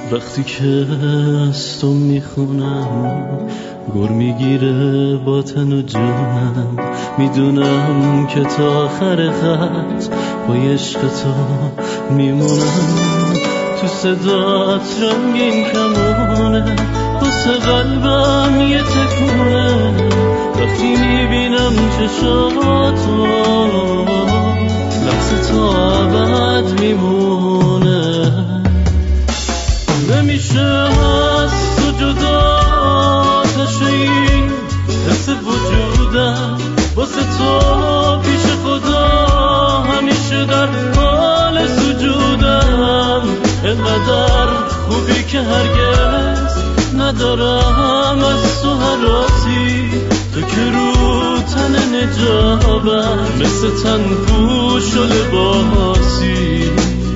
وقتی که از تو میخونم گر میگیره باطن و جانم، میدونم که تا آخر خط با عشق تو میمونم. تو صدات رنگین کمونه واسه قلبم یه تکونه، وقتی میبینم چشاتو لحظه تا ابد میمونه. نمیشه از تو جدا تشین حس وجودم واسه تو پیش خدا همیشه در حال سجودم. اینقدر خوبی که هرگز ندارم از تو هراسی، تو که رو تن نجابم مثل تن پوش و لباسی.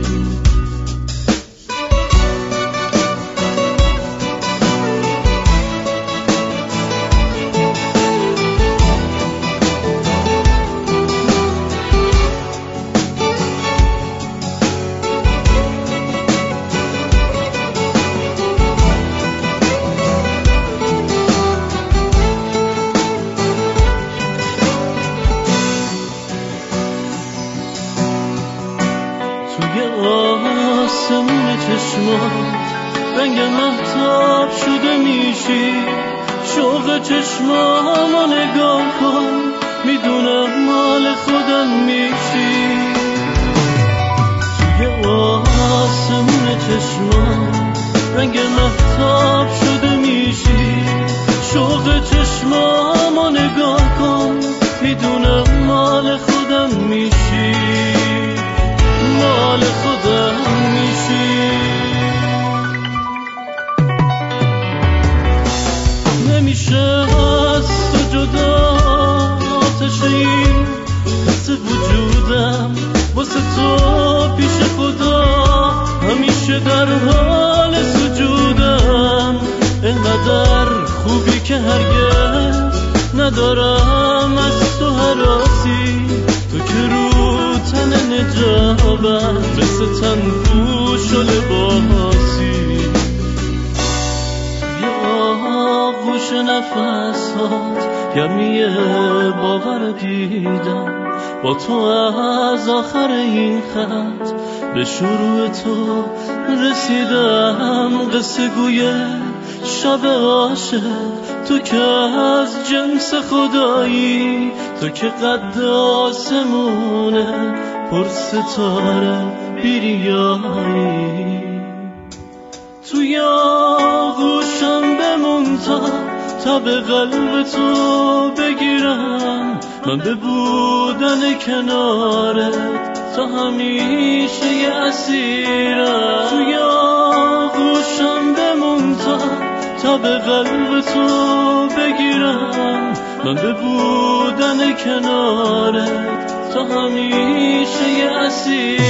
توی آسمون چشمات رنگ مهتاب شده میشی، شوق چشمامو نگاه کن میدونم مال خودم میشی. توی آسمون چشمات رنگ مهتاب شده میشی، شوق چشمامو نگاه کن میدونم مال خودم میشی، مال خودم میشی. نمیشه از تو جدا آتش این حس وجودم واسه تو پیش خدا همیشه در حال سجودم. اینقدر خوبی که هرگز ندارم از تو هراسی، تو که رو تن نجابم مثل تن پوش و لباسی. توی آغوش نفسات گرمی باور دیدم، با تو از آخر این خط به شروع تو رسیدم. قصه گوی شب عاشق تو که از جنس خدایی، تو که قد آسمونه پر ستاره بیریایی. توی آغوشم بمون تا به قلب تو بگیرم، من به بودن کنارت تا همیشه یه اسیرم. توی آغوشم بمون تا به قلب تو بگیرم، من به بودن کنارت تا همیشه یه اسیرم.